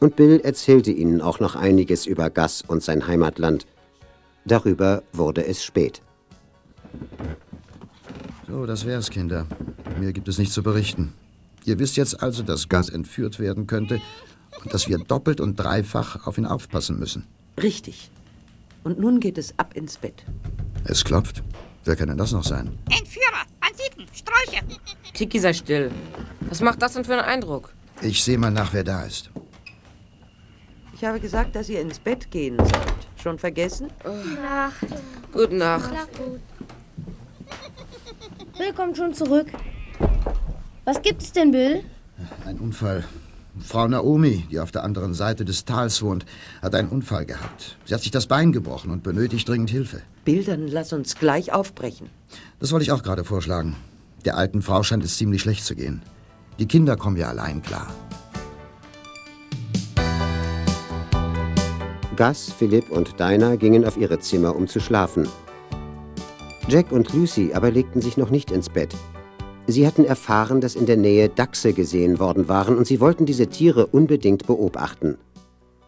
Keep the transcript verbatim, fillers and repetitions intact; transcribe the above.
Und Bill erzählte ihnen auch noch einiges über Gus und sein Heimatland. Darüber wurde es spät. So, das wär's, Kinder. Mir gibt es nichts zu berichten. Ihr wisst jetzt also, dass Gus entführt werden könnte und dass wir doppelt und dreifach auf ihn aufpassen müssen. Richtig. Und nun geht es ab ins Bett. Es klopft. Wer kann denn das noch sein? Entführer, Banditen, Strolche. Tiki, sei still. Was macht das denn für einen Eindruck? Ich sehe mal nach, wer da ist. Ich habe gesagt, dass ihr ins Bett gehen sollt. Schon vergessen? Gute Nacht. Gute Nacht. Schlaf gut. Bill kommt schon zurück. Was gibt's denn, Bill? Ein Unfall. Frau Naomi, die auf der anderen Seite des Tals wohnt, hat einen Unfall gehabt. Sie hat sich das Bein gebrochen und benötigt dringend Hilfe. Bill, dann lass uns gleich aufbrechen. Das wollte ich auch gerade vorschlagen. Der alten Frau scheint es ziemlich schlecht zu gehen. Die Kinder kommen ja allein klar. Gus, Philipp und Dinah gingen auf ihre Zimmer, um zu schlafen. Jack und Lucy aber legten sich noch nicht ins Bett. Sie hatten erfahren, dass in der Nähe Dachse gesehen worden waren und sie wollten diese Tiere unbedingt beobachten.